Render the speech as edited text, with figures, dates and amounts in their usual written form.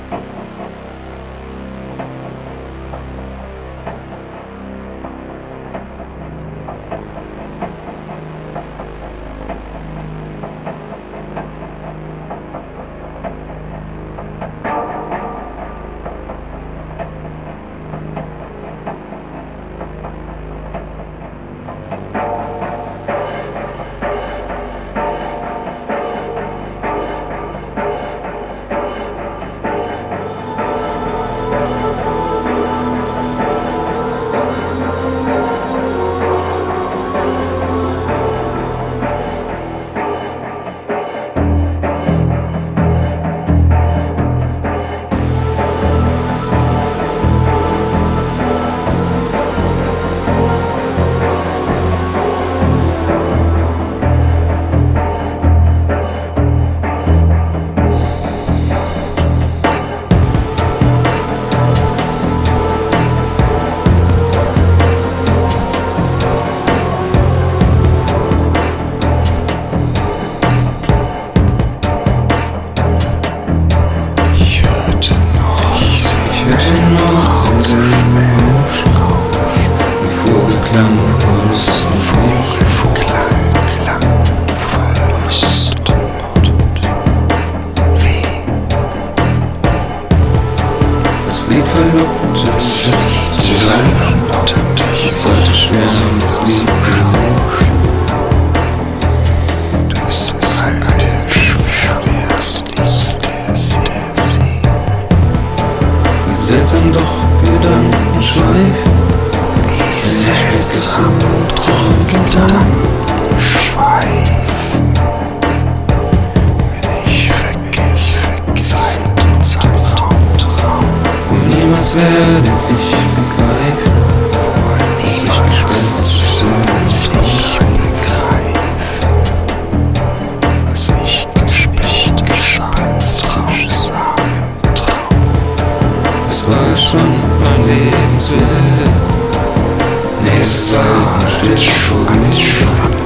Es sollte schwer sein, das Lied gesehen. Du bist das alte Schwerstlied der See. Wie seltsam doch Gedanken schweifen. Wie seltsam doch Gedanken schweifen. Wenn ich vergesse Zeit und Raum. Niemals werde ich begreifen, dass ich Gespenst es war schon mein Lebenswille. Nee, es war still schon.